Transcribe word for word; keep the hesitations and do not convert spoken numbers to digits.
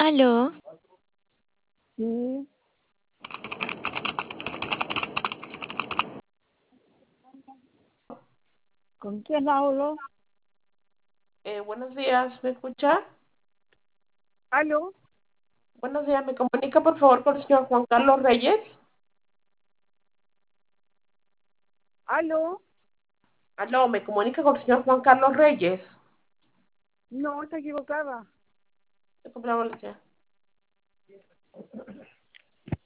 Aló, Sí, ¿con quién hablo? Eh, buenos días, ¿me escucha? ¿Aló? Buenos días, ¿me comunica por favor con el señor Juan Carlos Reyes? ¿Aló? Aló, ¿me comunica con el señor Juan Carlos Reyes? No, está equivocada. ¿De compramos leche?